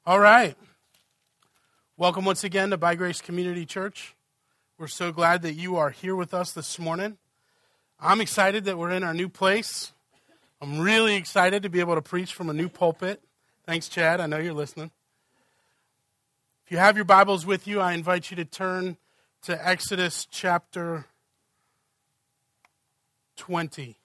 All right. Welcome once again to By Grace Community Church. We're so glad that you are here with us this morning. I'm excited that we're in our new place. I'm really excited to be able to preach from a new pulpit. Thanks, Chad. I know you're listening. If you have your Bibles with you, I invite you to turn to Exodus chapter 20.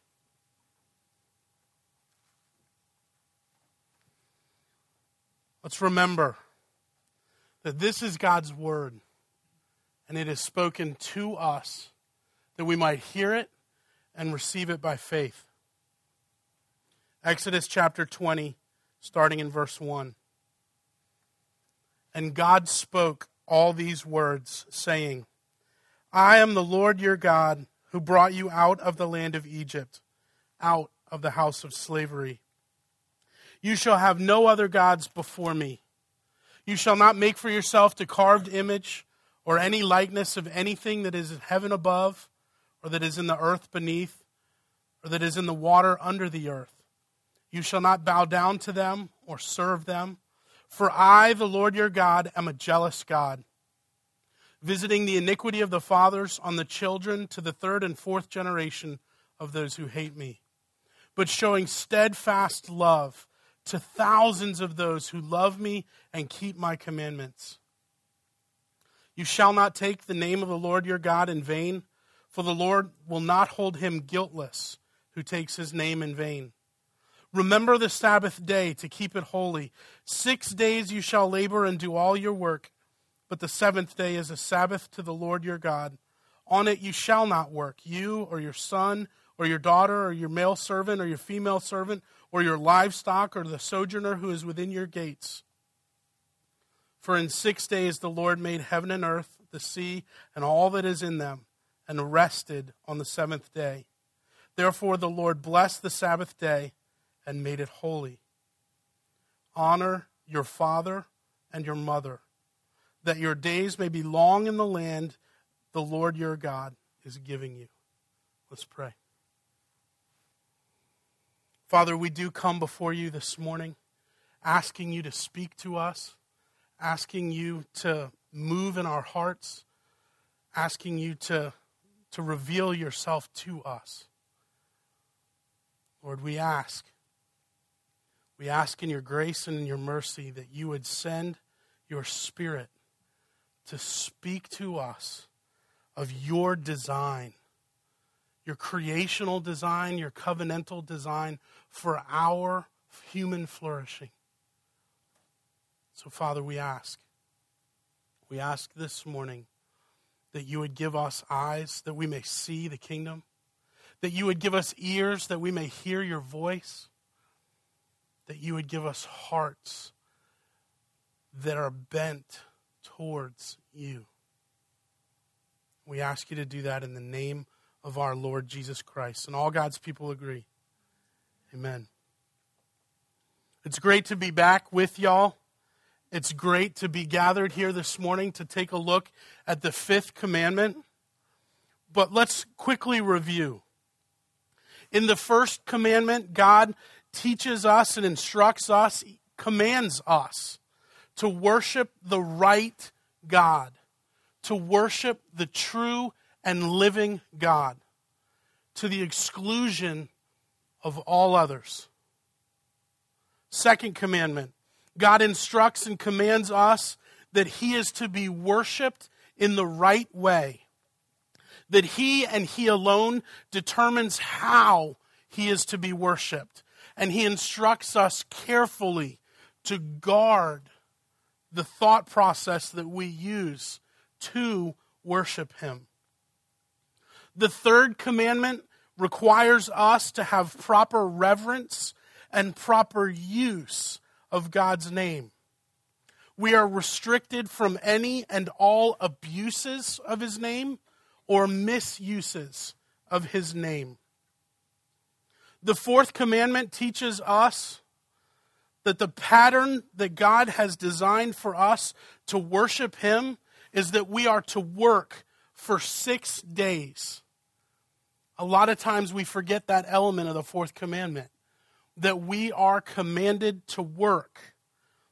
Let's remember that this is God's word, and it is spoken to us that we might hear it and receive it by faith. Exodus chapter 20, starting in verse 1. And God spoke all these words, saying, I am the Lord your God, who brought you out of the land of Egypt, out of the house of slavery. You shall have no other gods before me. You shall not make for yourself the carved image or any likeness of anything that is in heaven above, or that is in the earth beneath, or that is in the water under the earth. You shall not bow down to them or serve them. For I, the Lord your God, am a jealous God, visiting the iniquity of the fathers on the children to the third and fourth generation of those who hate me, but showing steadfast love to thousands of those who love me and keep my commandments. You shall not take the name of the Lord your God in vain, for the Lord will not hold him guiltless who takes his name in vain. Remember the Sabbath day to keep it holy. 6 days you shall labor and do all your work, but the seventh day is a Sabbath to the Lord your God. On it you shall not work, you or your son or your daughter or your male servant or your female servant or your livestock or the sojourner who is within your gates. For in 6 days the Lord made heaven and earth, the sea, and all that is in them, and rested on the seventh day. Therefore the Lord blessed the Sabbath day and made it holy. Honor your father and your mother, that your days may be long in the land the Lord your God is giving you. Let's pray. Father, we do come before you this morning, asking you to speak to us, asking you to move in our hearts, asking you to reveal yourself to us. Lord, we ask in your grace and in your mercy that you would send your Spirit to speak to us of your design, your creational design, your covenantal design for our human flourishing. So, Father, we ask this morning that you would give us eyes that we may see the kingdom, that you would give us ears that we may hear your voice, that you would give us hearts that are bent towards you. We ask you to do that in the name of our Lord Jesus Christ. And all God's people agree. Amen. It's great to be back with y'all. It's great to be gathered here this morning to take a look at the fifth commandment. But let's quickly review. In the first commandment, God teaches us and instructs us, commands us to worship the right God, to worship the true and living God, to the exclusion of all others. Second commandment, God instructs and commands us that he is to be worshiped in the right way, that he and he alone determines how he is to be worshiped, and he instructs us carefully to guard the thought process that we use to worship him. The third commandment requires us to have proper reverence and proper use of God's name. We are restricted from any and all abuses of his name or misuses of his name. The fourth commandment teaches us that the pattern that God has designed for us to worship him is that we are to work for 6 days. A lot of times we forget that element of the fourth commandment, that we are commanded to work.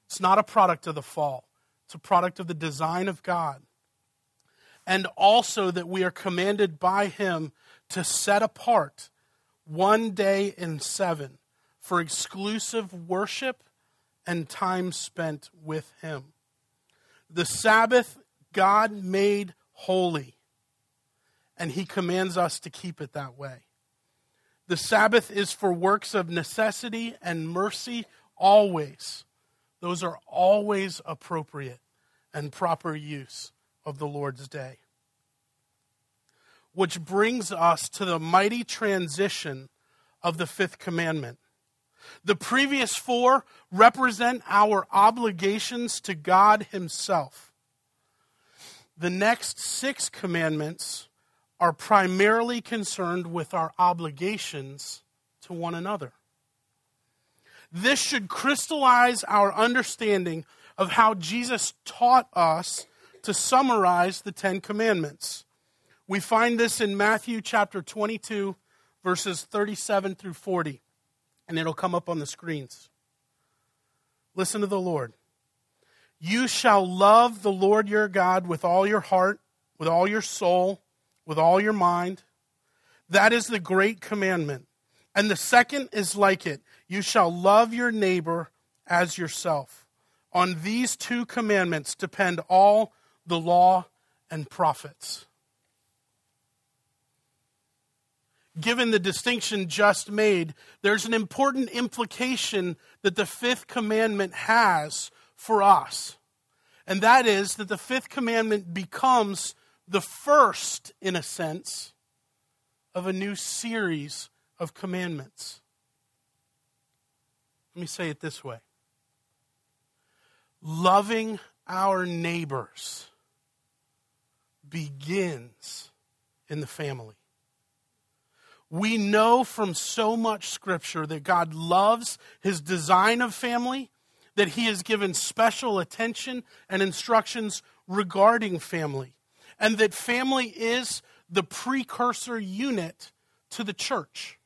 It's not a product of the fall. It's a product of the design of God. And also that we are commanded by him to set apart one day in 7 for exclusive worship and time spent with him. The Sabbath God made holy, and he commands us to keep it that way. The Sabbath is for works of necessity and mercy always. Those are always appropriate and proper use of the Lord's day. Which brings us to the mighty transition of the 5th commandment. The previous 4 represent our obligations to God himself. The next 6 commandments are primarily concerned with our obligations to one another. This should crystallize our understanding of how Jesus taught us to summarize the 10 commandments. We find this in Matthew chapter 22, verses 37 through 40, and it'll come up on the screens. Listen to the Lord. You shall love the Lord your God with all your heart, with all your soul, with all your mind. That is the great commandment. And the second is like it. You shall love your neighbor as yourself. On these 2 commandments depend all the law and prophets. Given the distinction just made, there's an important implication that the 5th commandment has for us. And that is that the 5th commandment becomes the first, in a sense, of a new series of commandments. Let me say it this way. Loving our neighbors begins in the family. We know from so much Scripture that God loves his design of family, that he has given special attention and instructions regarding family, and that family is the precursor unit to the church.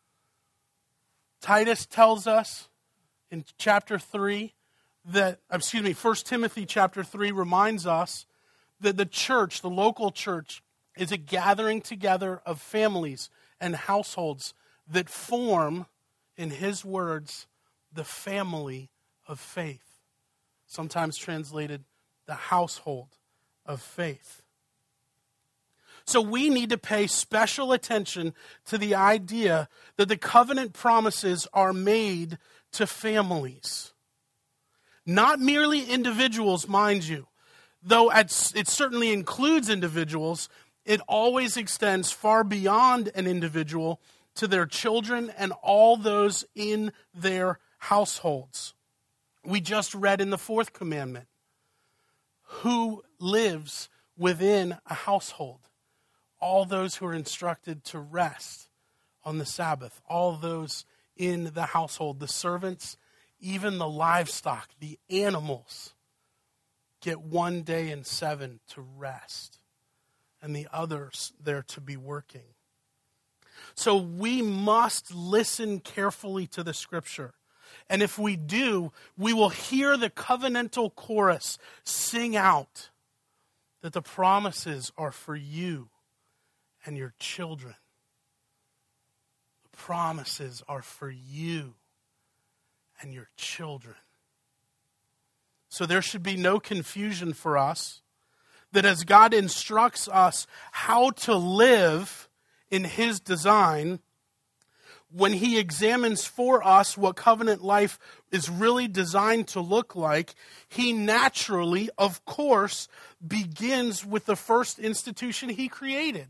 Titus tells us in chapter 3 that, 1 Timothy chapter 3 reminds us that the church, the local church, is a gathering together of families and households that form, in his words, the family of faith. Sometimes translated, the household of faith. So we need to pay special attention to the idea that the covenant promises are made to families. Not merely individuals, mind you. Though it certainly includes individuals, it always extends far beyond an individual to their children and all those in their households. We just read in the 4th commandment, who lives within a household? All those who are instructed to rest on the Sabbath, all those in the household, the servants, even the livestock, the animals, get 1 day in 7 to rest, and the others there to be working. So we must listen carefully to the Scripture. And if we do, we will hear the covenantal chorus sing out that the promises are for you and your children. The promises are for you and your children. So there should be no confusion for us that as God instructs us how to live in his design, when he examines for us what covenant life is really designed to look like, he naturally, of course, begins with the first institution he created.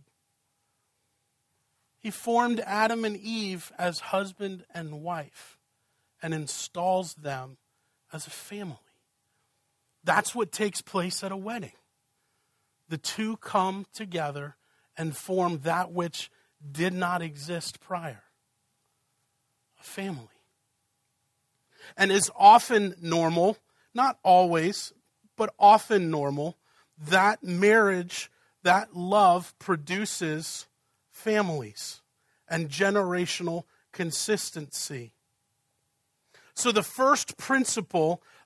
He formed Adam and Eve as husband and wife and installs them as a family. That's what takes place at a wedding. The two come together and form that which did not exist prior. A family. And is often normal, not always, but often normal, that marriage, that love produces families and generational consistency. So the first principle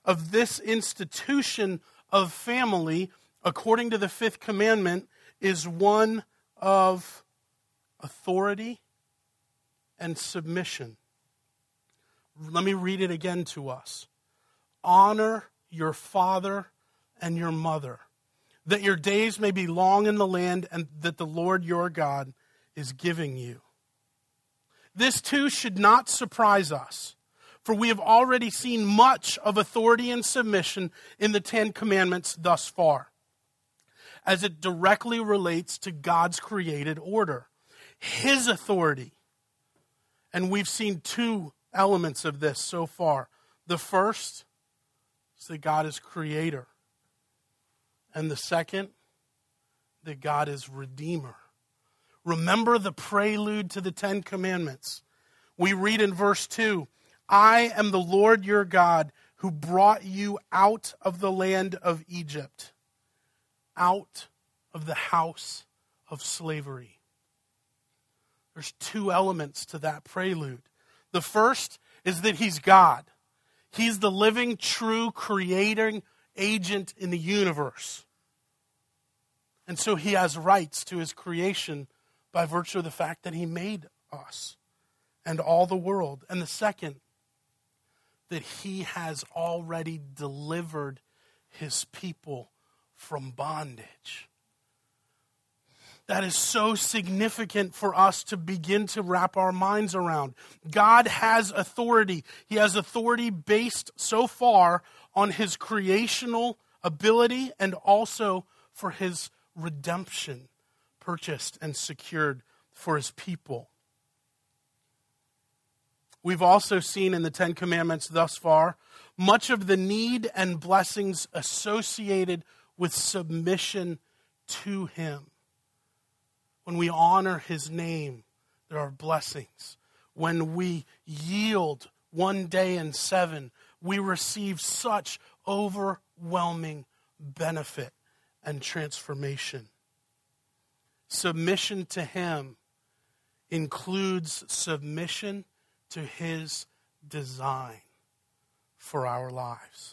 of this institution of family, according to the fifth commandment, is one of authority and submission. Let me read it again to us. Honor your father and your mother, that your days may be long in the land and that the Lord your God is giving you. This too should not surprise us, for we have already seen much of authority and submission in the Ten Commandments thus far, as it directly relates to God's created order, His authority. And we've seen two elements of this so far. The first is that God is creator. And the second, that God is redeemer. Remember the prelude to the Ten Commandments. We read in verse 2, I am the Lord your God who brought you out of the land of Egypt, out of the house of slavery. There's two elements to that prelude. The first is that He's God. He's the living, true, creating agent in the universe. And so He has rights to His creation by virtue of the fact that He made us and all the world. And the second, that He has already delivered His people from bondage. That is so significant for us to begin to wrap our minds around. God has authority. He has authority based so far on His creational ability and also for His redemption, purchased and secured for His people. We've also seen in the Ten Commandments thus far much of the need and blessings associated with submission to Him. When we honor His name, there are blessings. When we yield one day in 7, we receive such overwhelming benefit and transformation. Submission to Him includes submission to His design for our lives.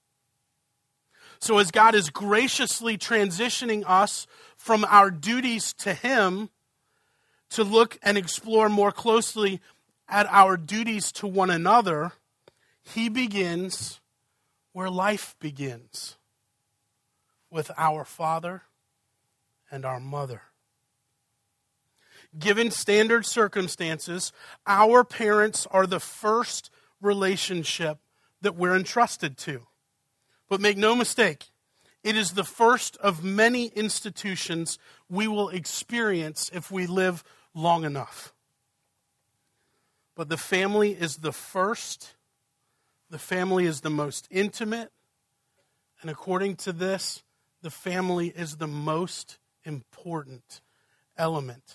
So as God is graciously transitioning us from our duties to Him to look and explore more closely at our duties to one another, He begins where life begins, with our father and our mother. Given standard circumstances, our parents are the first relationship that we're entrusted to. But make no mistake, it is the first of many institutions we will experience if we live long enough. But the family is the first, the family is the most intimate, and according to this, the family is the most important element.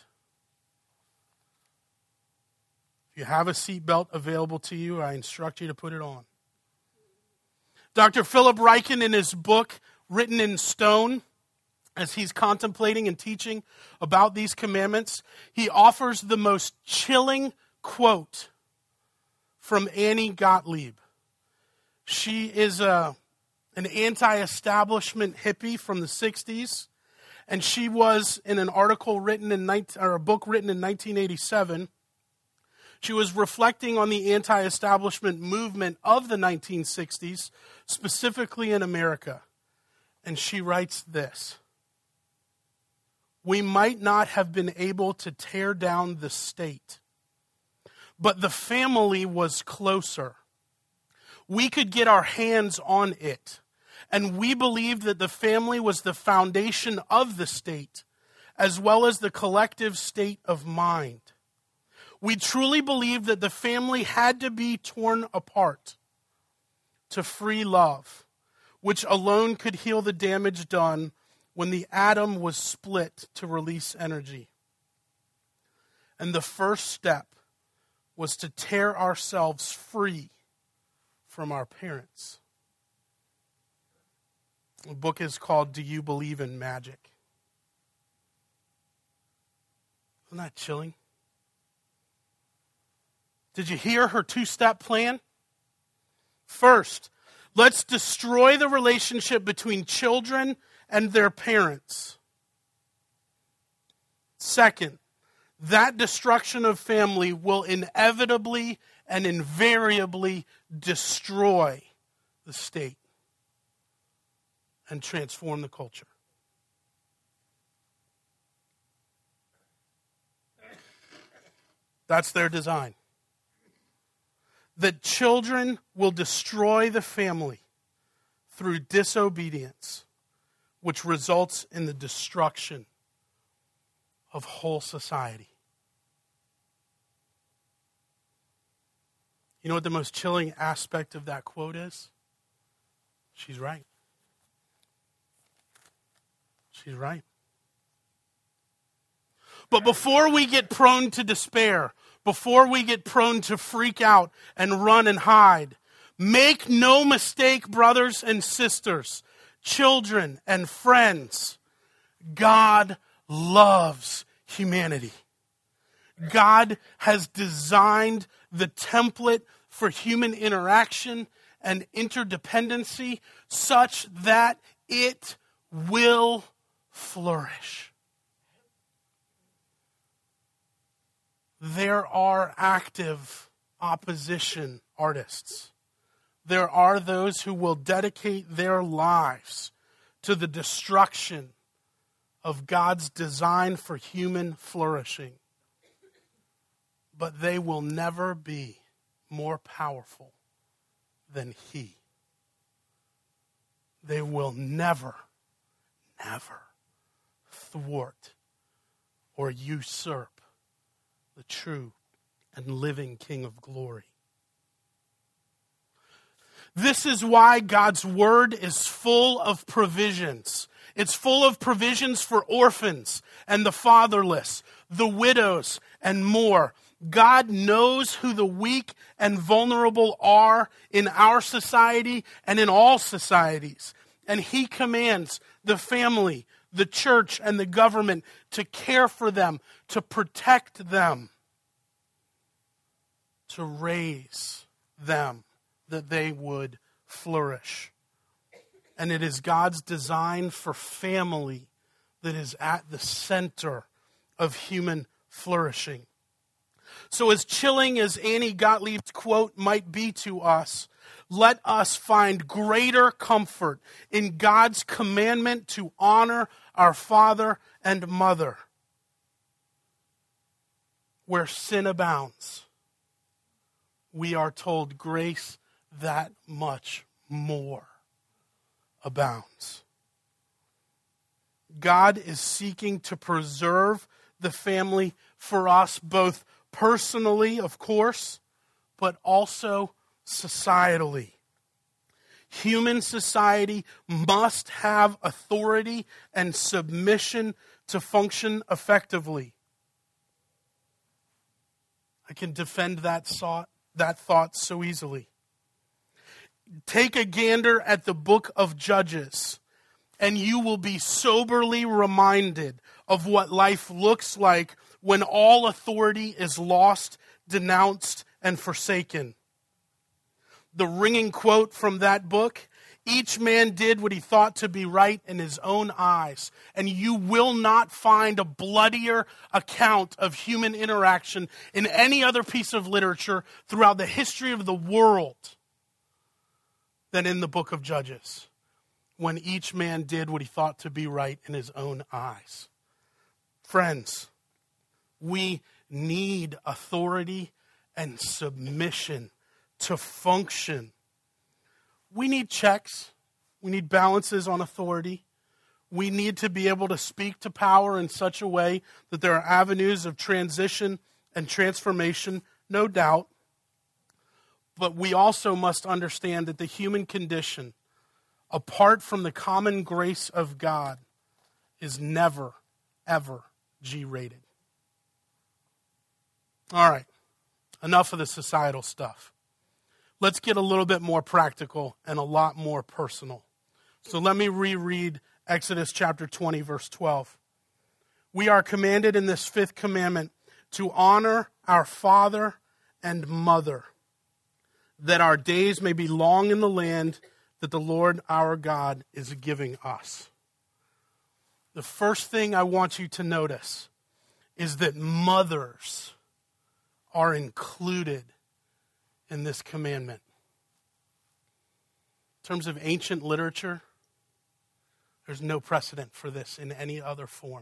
If you have a seatbelt available to you, I instruct you to put it on. Dr. Philip Ryken, in his book, Written in Stone, as he's contemplating and teaching about these commandments, he offers the most chilling quote from Annie Gottlieb. She is an anti-establishment hippie from the 60s, and she was in an article written in a book written in 1987. She was reflecting on the anti-establishment movement of the 1960s, specifically in America. And she writes this: we might not have been able to tear down the state, but the family was closer. We could get our hands on it, and we believed that the family was the foundation of the state, as well as the collective state of mind. We truly believed that the family had to be torn apart to free love, which alone could heal the damage done when the atom was split to release energy. And the first step was to tear ourselves free from our parents. The book is called Do You Believe in Magic? Isn't that chilling? Did you hear her 2-step plan? First, Let's destroy the relationship between children and their parents. Second, that destruction of family will inevitably and invariably destroy the state and transform the culture. That's their design. That children will destroy the family through disobedience, which results in the destruction of whole society. You know what the most chilling aspect of that quote is? She's right. She's right. But before we get prone to despair, before we get prone to freak out and run and hide, make no mistake, brothers and sisters, children and friends, God loves humanity. God has designed the template for human interaction and interdependency such that it will flourish. There are active opposition artists. There are those who will dedicate their lives to the destruction of God's design for human flourishing. But they will never be more powerful than He. They will never thwart or usurp the true and living King of glory. This is why God's word is full of provisions. It's full of provisions for orphans and the fatherless, the widows, and more. God knows who the weak and vulnerable are in our society and in all societies. And He commands the family, the church, and the government to care for them, to protect them, to raise them that they would flourish. And it is God's design for family that is at the center of human flourishing. So as chilling as Annie Gottlieb's quote might be to us, let us find greater comfort in God's commandment to honor our father and mother. Where sin abounds, we are told grace that much more abounds. God is seeking to preserve the family for us, both personally, of course, but also societally. Human society must have authority and submission to function effectively. I can defend that thought so easily. Take a gander at the book of Judges, and you will be soberly reminded of what life looks like when all authority is lost, denounced, and forsaken. The ringing quote from that book, each man did what he thought to be right in his own eyes, and you will not find a bloodier account of human interaction in any other piece of literature throughout the history of the world than in the book of Judges, when each man did what he thought to be right in his own eyes. Friends, we need authority and submission to function. We need checks. We need balances on authority. We need to be able to speak to power in such a way that there are avenues of transition and transformation, no doubt. But we also must understand that the human condition, apart from the common grace of God, is never, ever G-rated. All right, enough of the societal stuff. Let's get a little bit more practical and a lot more personal. So let me reread Exodus chapter 20, verse 12. We are commanded in this fifth commandment to honor our father and mother, that our days may be long in the land that the Lord our God is giving us. The first thing I want you to notice is that mothers are included in this commandment. In terms of ancient literature, there's no precedent for this in any other form.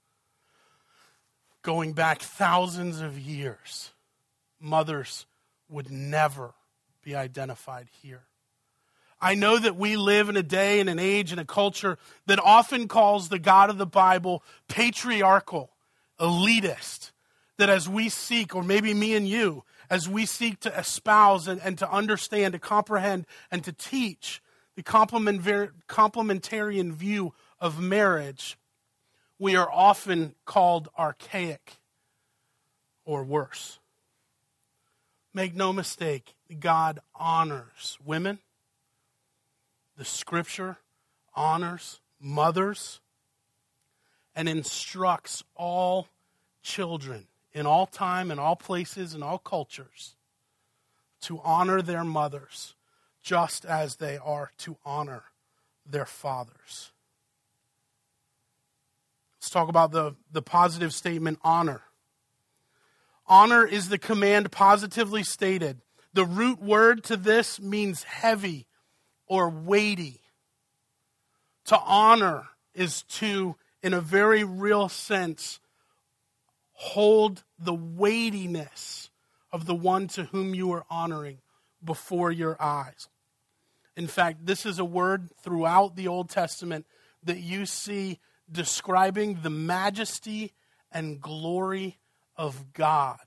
Going back thousands of years, mothers would never be identified here. I know that we live in a day and an age and a culture that often calls the God of the Bible patriarchal, elitist, that as we seek, or maybe me and you, as we seek to espouse and to understand, to comprehend, and to teach the complementarian view of marriage, we are often called archaic or worse. Make no mistake, God honors women. The Scripture honors mothers and instructs all children in all time, in all places, in all cultures to honor their mothers just as they are to honor their fathers. Let's talk about the positive statement, honor. Honor is the command positively stated. The root word to this means heavy or weighty. To honor is to, in a very real sense, hold the weightiness of the one to whom you are honoring before your eyes. In fact, this is a word throughout the Old Testament that you see describing the majesty and glory of God.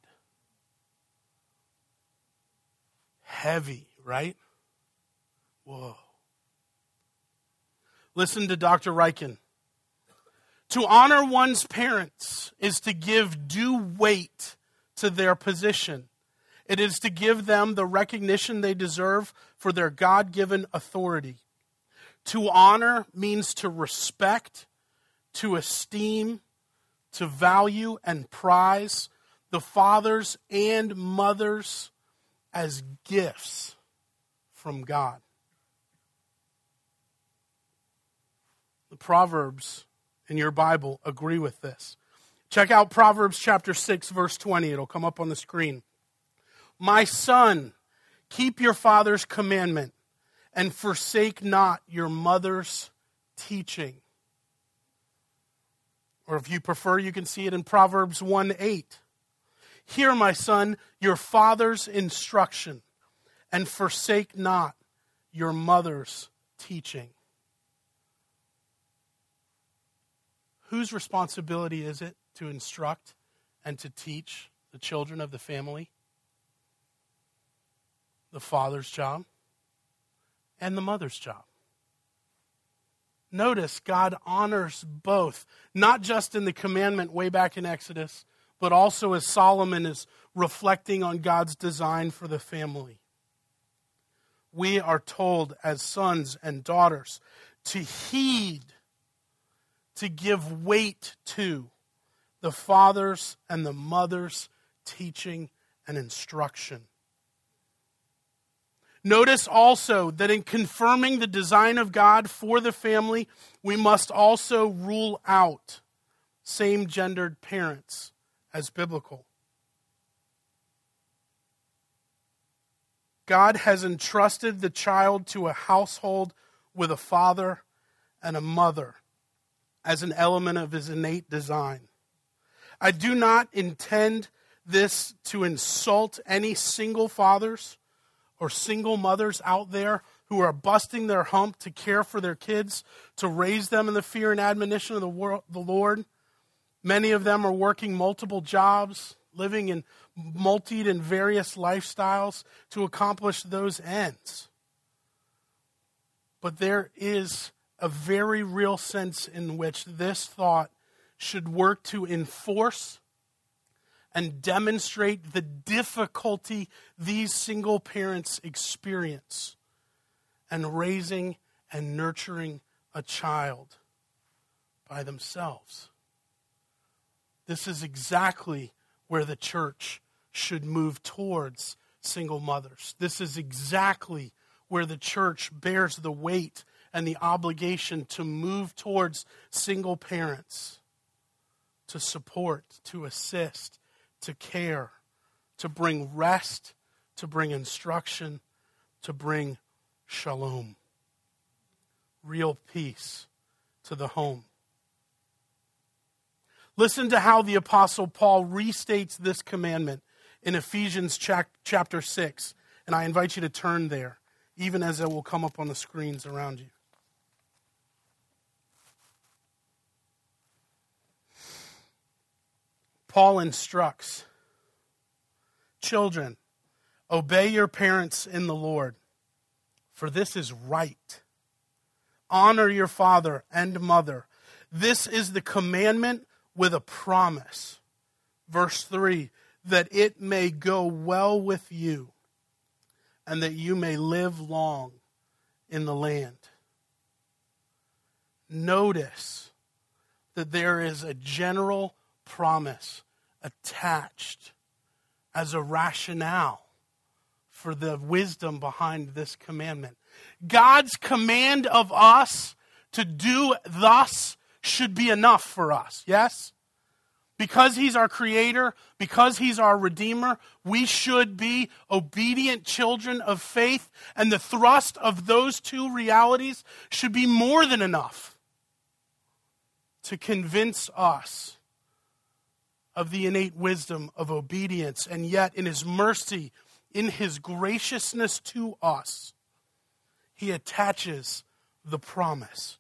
Heavy, right? Whoa. Listen to Dr. Ryken. To honor one's parents is to give due weight to their position. It is to give them the recognition they deserve for their God-given authority. To honor means to respect, to esteem, to value and prize the fathers and mothers as gifts from God. The Proverbs in your Bible agree with this. Check out Proverbs chapter 6, verse 20. It'll come up on the screen. My son, keep your father's commandment and forsake not your mother's teaching. Or if you prefer, you can see it in Proverbs 1:8. Hear, my son, your father's instruction and forsake not your mother's teaching. Whose responsibility is it to instruct and to teach the children of the family? The father's job and the mother's job. Notice God honors both, not just in the commandment way back in Exodus, but also as Solomon is reflecting on God's design for the family. We are told as sons and daughters to heed, to give weight to the father's and the mother's teaching and instruction. Notice also that in confirming the design of God for the family, we must also rule out same-gendered parents as biblical. God has entrusted the child to a household with a father and a mother as an element of his innate design. I do not intend this to insult any single fathers or single mothers out there who are busting their hump to care for their kids, to raise them in the fear and admonition of the Lord. Many of them are working multiple jobs, living in multi and various lifestyles to accomplish those ends. But there is a very real sense in which this thought should work to enforce and demonstrate the difficulty these single parents experience in raising and nurturing a child by themselves. This is exactly where the church should move towards single mothers. This is exactly where the church bears the weight and the obligation to move towards single parents, to support, to assist, to care, to bring rest, to bring instruction, to bring shalom, real peace to the home. Listen to how the Apostle Paul restates this commandment in Ephesians chapter 6. And I invite you to turn there, even as it will come up on the screens around you. Paul instructs, children, obey your parents in the Lord, for this is right. Honor your father and mother. This is the commandment with a promise. Verse 3, that it may go well with you and that you may live long in the land. Notice that there is a general promise attached as a rationale for the wisdom behind this commandment. God's command of us to do thus should be enough for us, yes? Because he's our creator, because he's our redeemer, we should be obedient children of faith, and the thrust of those two realities should be more than enough to convince us of the innate wisdom of obedience. And yet, in his mercy, in his graciousness to us, he attaches the promise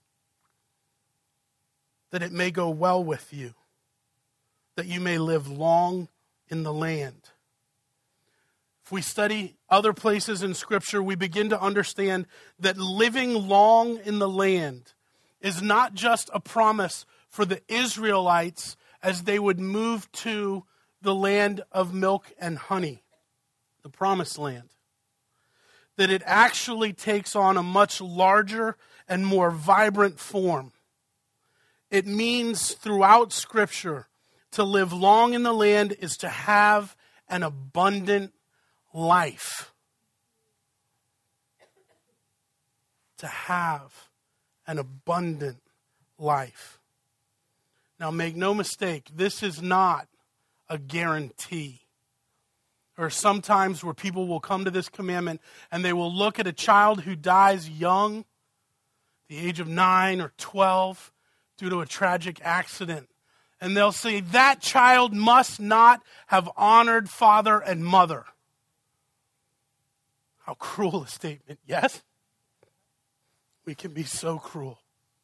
that it may go well with you, that you may live long in the land. If we study other places in Scripture, we begin to understand that living long in the land is not just a promise for the Israelites as they would move to the land of milk and honey, the promised land. That it actually takes on a much larger and more vibrant form. It means throughout Scripture, to live long in the land is to have an abundant life. To have an abundant life. Now, make no mistake, this is not a guarantee. There are some times where people will come to this commandment and they will look at a child who dies young, the age of 9 or 12, due to a tragic accident. And they'll say, that child must not have honored father and mother. How cruel a statement, yes? We can be so cruel.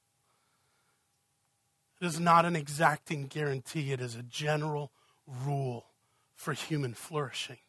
It is not an exacting guarantee. It is a general rule for human flourishing.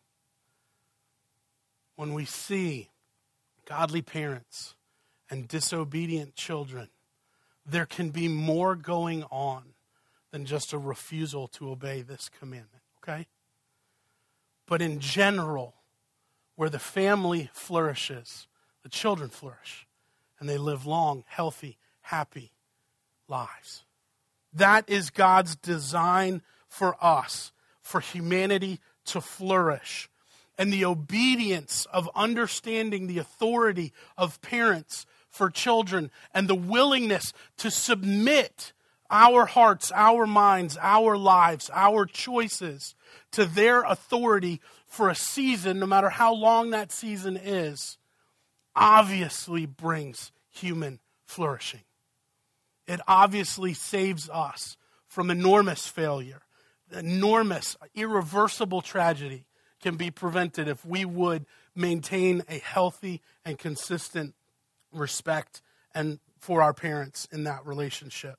When we see godly parents and disobedient children, there can be more going on than just a refusal to obey this commandment, okay? But in general, where the family flourishes, the children flourish, and they live long, healthy, happy lives. That is God's design for us, for humanity to flourish. And the obedience of understanding the authority of parents for children and the willingness to submit our hearts, our minds, our lives, our choices to their authority for a season, no matter how long that season is, obviously brings human flourishing. It obviously saves us from enormous failure. Enormous, irreversible tragedy can be prevented if we would maintain a healthy and consistent respect and for our parents in that relationship.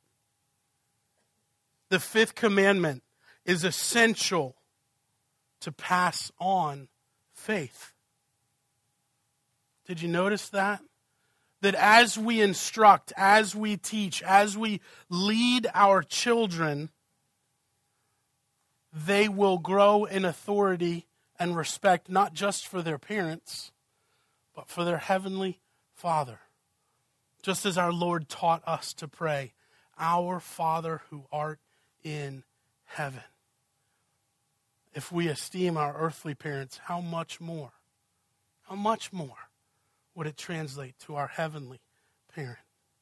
The fifth commandment is essential to pass on faith. Did you notice that? That as we instruct, as we teach, as we lead our children, they will grow in authority and respect, not just for their parents, but for their heavenly Father. Just as our Lord taught us to pray, our Father who art in heaven. If we esteem our earthly parents, how much more would it translate to our heavenly parent?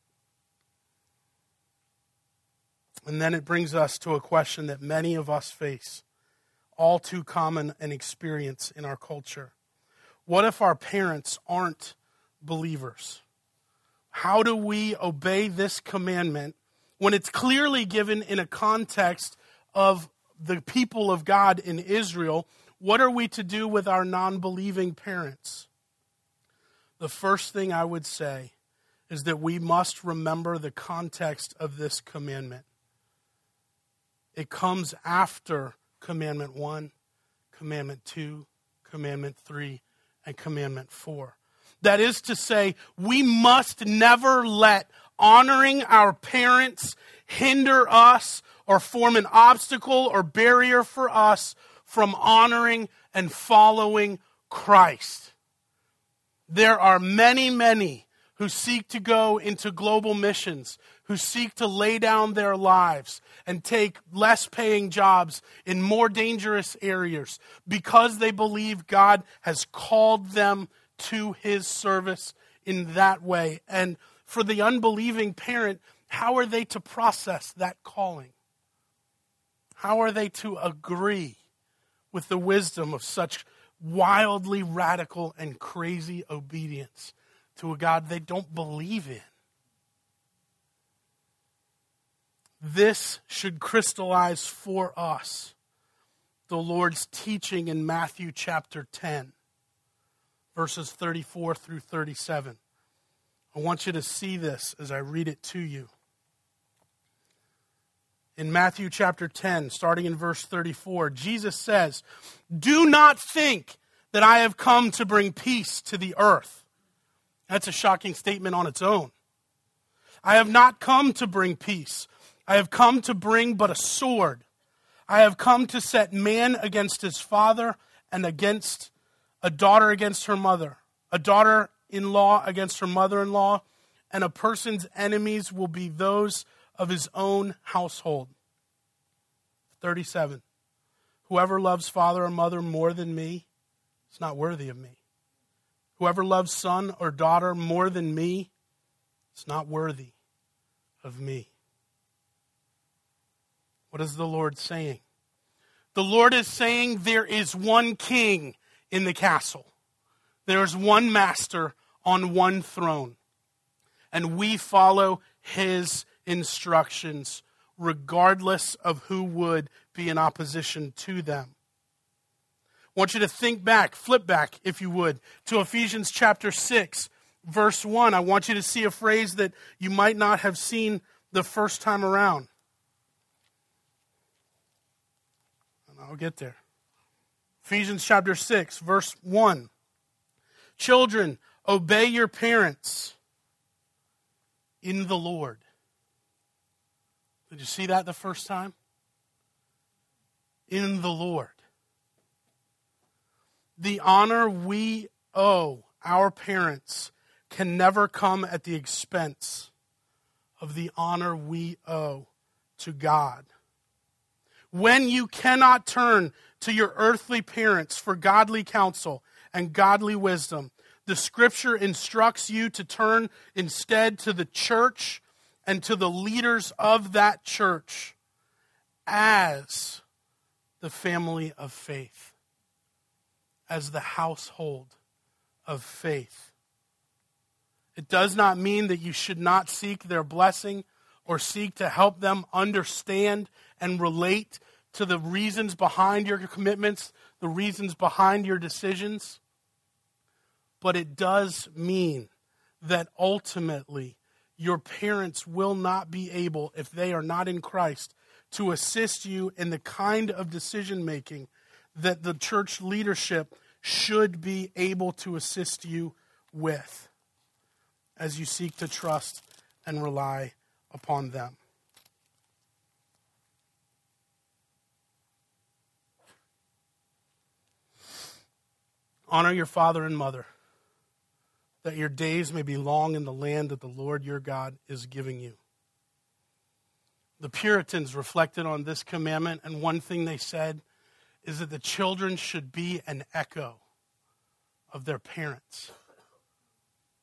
And then it brings us to a question that many of us face, all too common an experience in our culture. What if our parents aren't believers? How do we obey this commandment when it's clearly given in a context of the people of God in Israel? What are we to do with our non-believing parents? The first thing I would say is that we must remember the context of this commandment. It comes after Commandment 1, Commandment 2, Commandment 3, and Commandment 4. That is to say, we must never let honoring our parents hinder us or form an obstacle or barrier for us from honoring and following Christ. There are many, many who seek to go into global missions, who seek to lay down their lives and take less paying jobs in more dangerous areas because they believe God has called them to his service in that way. And for the unbelieving parent, how are they to process that calling? How are they to agree with the wisdom of such wildly radical and crazy obedience to a God they don't believe in? This should crystallize for us the Lord's teaching in Matthew chapter 10, verses 34 through 37. I want you to see this as I read it to you. In Matthew chapter 10, starting in verse 34, Jesus says, "Do not think that I have come to bring peace to the earth." That's a shocking statement on its own. "I have not come to bring peace. I have come to bring but a sword. I have come to set man against his father, and against a daughter against her mother, a daughter-in-law against her mother-in-law, and a person's enemies will be those of his own household." 37. "Whoever loves father or mother more than me is not worthy of me. Whoever loves son or daughter more than me is not worthy of me." What is the Lord saying? The Lord is saying there is one king in the castle. There is one master on one throne. And we follow his instructions regardless of who would be in opposition to them. I want you to think back, flip back, if you would, to Ephesians chapter 6, verse 1. I want you to see a phrase that you might not have seen the first time around. And I'll get there. Ephesians chapter 6, verse 1. "Children, obey your parents in the Lord." Did you see that the first time? In the Lord. The honor we owe our parents can never come at the expense of the honor we owe to God. When you cannot turn to your earthly parents for godly counsel and godly wisdom, the Scripture instructs you to turn instead to the church and to the leaders of that church as the family of faith, as the household of faith. It does not mean that you should not seek their blessing or seek to help them understand and relate to the reasons behind your commitments, the reasons behind your decisions. But it does mean that ultimately your parents will not be able, if they are not in Christ, to assist you in the kind of decision making that the church leadership should be able to assist you with as you seek to trust and rely upon them. Honor your father and mother, that your days may be long in the land that the Lord your God is giving you. The Puritans reflected on this commandment, and one thing they said is that the children should be an echo of their parents.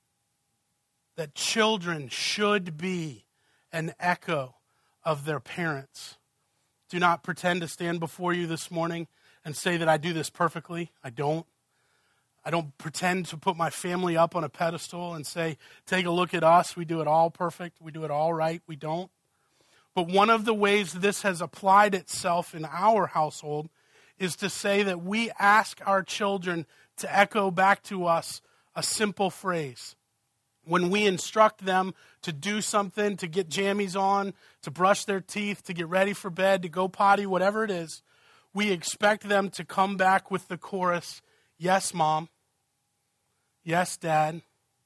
that children should be an echo of their parents. Do not pretend to stand before you this morning and say that I do this perfectly. I don't. I don't pretend to put my family up on a pedestal and say, take a look at us. We do it all perfect. We do it all right. We don't. But one of the ways this has applied itself in our household is to say that we ask our children to echo back to us a simple phrase. When we instruct them to do something, to get jammies on, to brush their teeth, to get ready for bed, to go potty, whatever it is, we expect them to come back with the chorus, yes, Mom. Yes, Dad.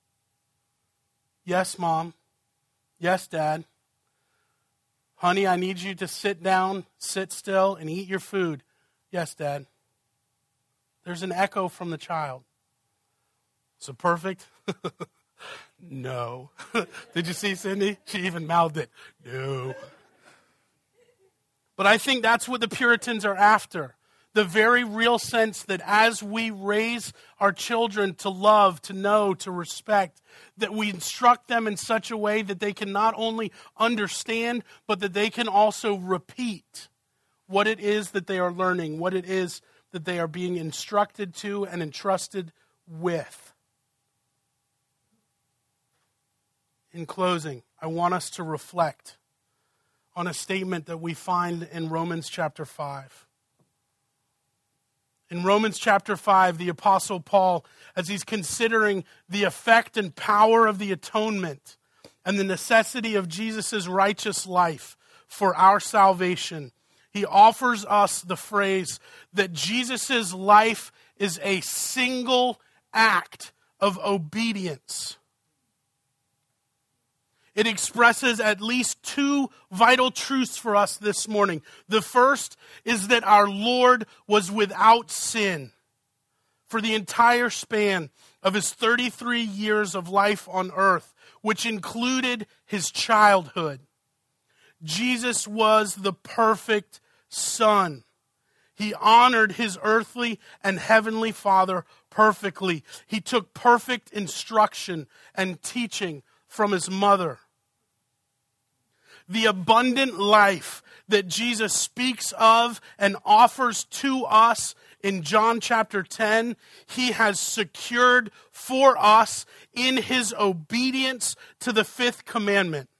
Yes, Mom. Yes, Dad. Honey, I need you to sit down, sit still, and eat your food. Yes, Dad. There's an echo from the child. Is it perfect? No. Did you see Cindy? She even mouthed it. No. But I think that's what the Puritans are after. The very real sense that as we raise our children to love, to know, to respect, that we instruct them in such a way that they can not only understand, but that they can also repeat what it is that they are learning, what it is that they are being instructed to and entrusted with. In closing, I want us to reflect on a statement that we find in Romans chapter 5. In Romans chapter 5, the Apostle Paul, as he's considering the effect and power of the atonement and the necessity of Jesus' righteous life for our salvation, he offers us the phrase that Jesus' life is a single act of obedience. It expresses at least two vital truths for us this morning. The first is that our Lord was without sin for the entire span of his 33 years of life on earth, which included his childhood. Jesus was the perfect Son. He honored his earthly and heavenly Father perfectly. He took perfect instruction and teaching from his mother. The abundant life that Jesus speaks of and offers to us in John chapter 10, he has secured for us in his obedience to the fifth commandment.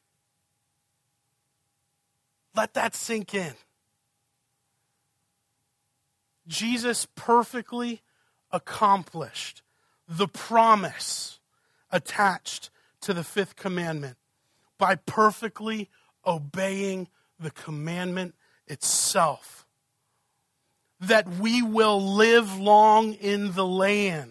Let that sink in. Jesus perfectly accomplished the promise attached to the fifth commandment by perfectly obeying the commandment itself, that we will live long in the land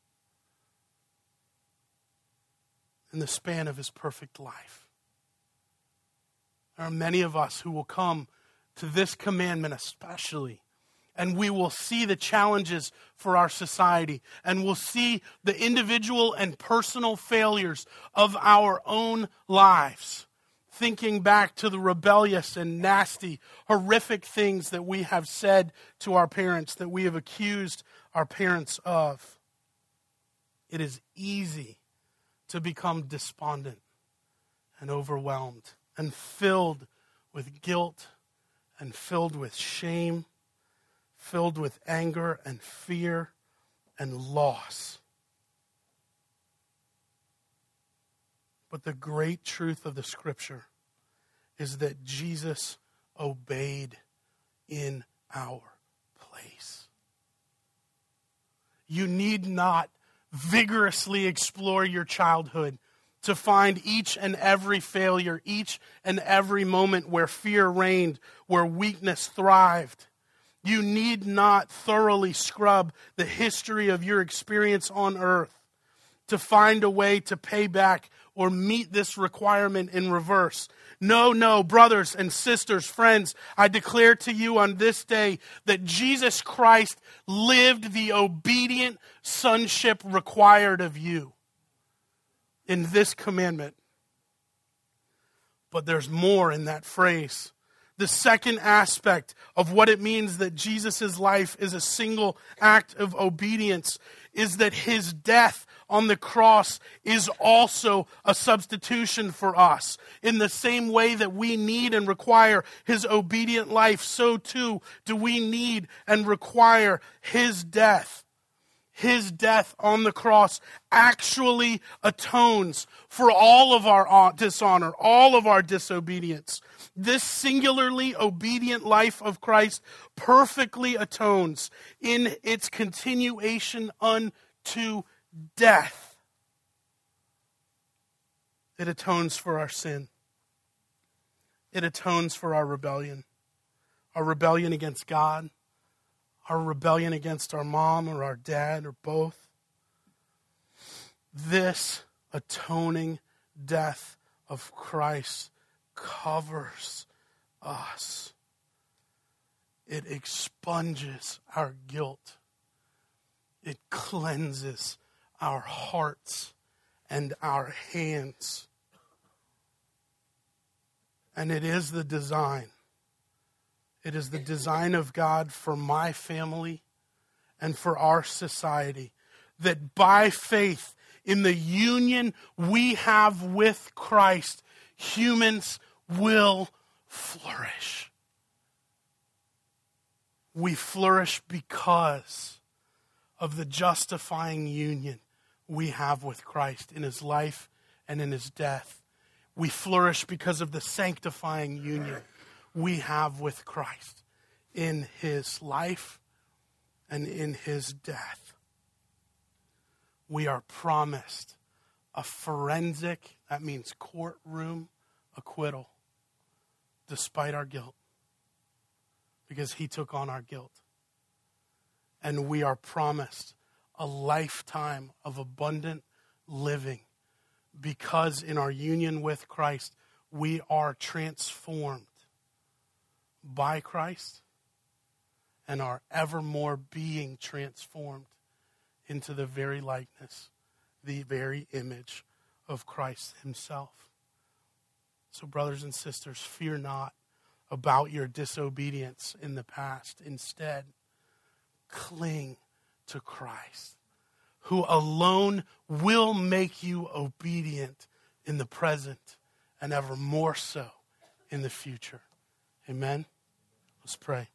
in the span of his perfect life. There are many of us who will come to this commandment especially, and we will see the challenges for our society, and we'll see the individual and personal failures of our own lives, thinking back to the rebellious and nasty, horrific things that we have said to our parents, that we have accused our parents of. It is easy to become despondent and overwhelmed and filled with guilt and filled with shame, filled with anger and fear and loss. But the great truth of the Scripture is that Jesus obeyed in our place. You need not vigorously explore your childhood to find each and every failure, each and every moment where fear reigned, where weakness thrived. You need not thoroughly scrub the history of your experience on earth to find a way to pay back or meet this requirement in reverse. No, brothers and sisters, friends, I declare to you on this day that Jesus Christ lived the obedient sonship required of you in this commandment. But there's more in that phrase. The second aspect of what it means that Jesus' life is a single act of obedience is that his death on the cross is also a substitution for us. In the same way that we need and require his obedient life, so too do we need and require his death. His death on the cross actually atones for all of our dishonor, all of our disobedience. This singularly obedient life of Christ perfectly atones in its continuation unto death. It atones for our sin. It atones for our rebellion against God, our rebellion against our mom or our dad or both. This atoning death of Christ covers us. It expunges our guilt. It cleanses our hearts and our hands. And it is the design. It is the design of God for my family and for our society, that by faith in the union we have with Christ, humans will flourish. We flourish because of the justifying union we have with Christ in his life and in his death. We flourish because of the sanctifying union we have with Christ in his life and in his death. We are promised a forensic, that means courtroom acquittal, despite our guilt, because he took on our guilt. And we are promised a lifetime of abundant living, because in our union with Christ, we are transformed by Christ and are evermore being transformed into the very likeness, the very image of Christ himself. So brothers and sisters, fear not about your disobedience in the past. Instead, cling to Christ, who alone will make you obedient in the present and ever more so in the future. Amen. Let's pray.